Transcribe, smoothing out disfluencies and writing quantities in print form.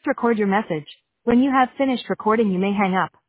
Record your message. When you have finished recording, you may hang up.